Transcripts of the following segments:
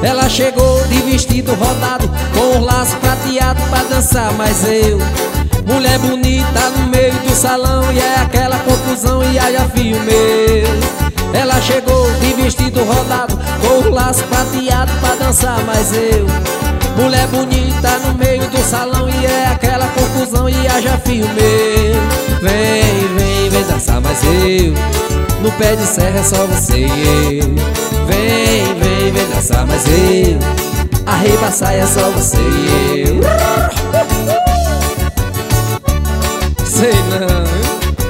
Ela chegou de vestido rodado, com o laço prateado pra dançar, mas eu, mulher bonita no meio do salão, e é aquela confusão e haja fio meu. Ela chegou de vestido rodado, com o laço prateado pra dançar, mas eu, mulher bonita no meio do salão, e é aquela confusão e haja fio meu. Vem, vem, vem dançar, mas eu, no pé de serra é só você e eu. Vem, vem, vem dançar, mas eu, arriba a saia é só você e eu. Sei não.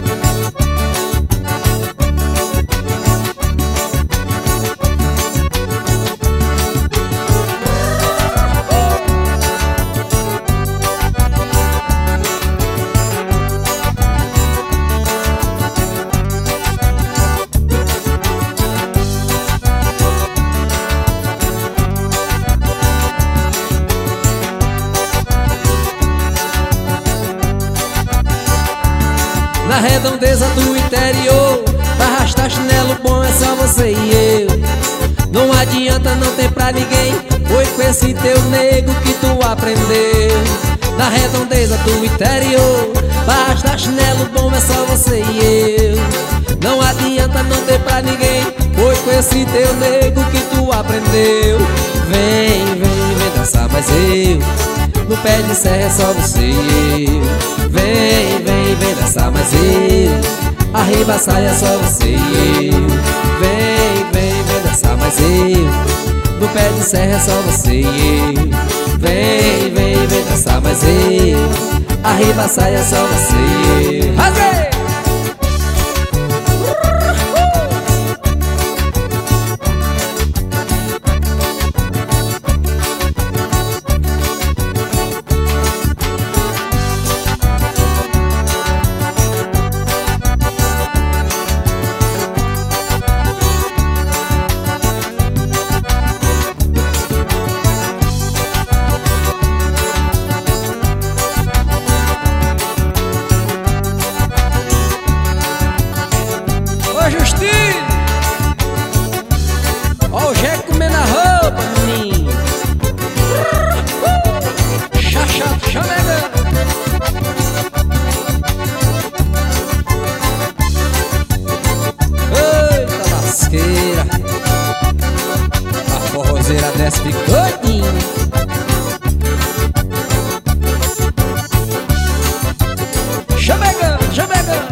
Na redondeza do interior, pra arrastar chinelo bom é só você e eu. Não adianta, não tem pra ninguém, foi com esse teu nego que tu aprendeu. Na redondeza do interior, pra arrastar chinelo bom é só você e eu. Não adianta, não tem pra ninguém, foi com esse teu nego que tu aprendeu. Vem, vem, vem dançar, mas eu, no pé de serra é só você e eu. Vem, vem, vem dançar, mas eu, arriba a saia é só você e eu. Vem, vem, vem dançar, mas eu, no pé de serra é só você e eu. Vem, vem, vem dançar, mas eu, arriba a saia é só você e eu. Rasguei! Ô Justino, ó o jegue comendo a roupa, menino. Chachato, chamega. Eita lasqueira, a forrozeira desce picotinho. Chamega, chamega.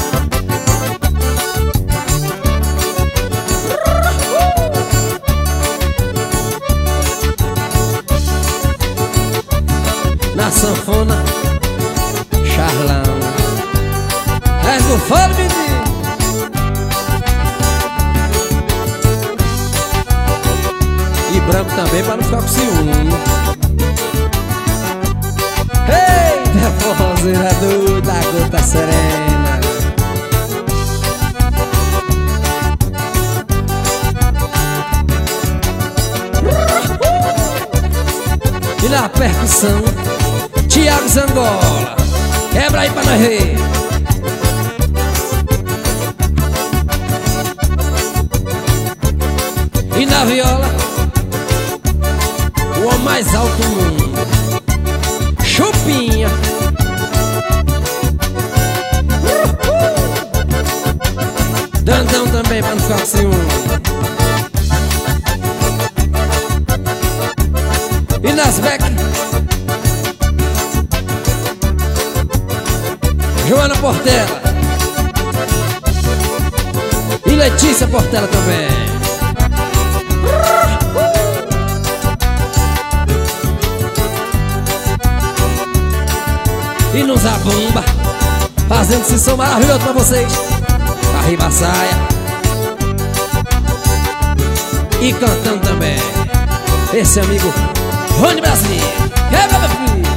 Na sanfona, Charlão, resga o fole, menino. E branco também pra não ficar com ciúme. Eita, forrozeira doida, gota serena. E na percussão, Thiago Zangola, quebra aí pra nós ver. E na viola, o homem mais alto do mundo, Chupinha. Dandão também pra não ficar com ciúme. E nas becas, Joana Portela e Letícia Portela também. E nos Zabumba, fazendo esse som maravilhoso pra vocês. Arriba a saia e cantando também esse amigo Rony Brasil. Quebra, meu filho.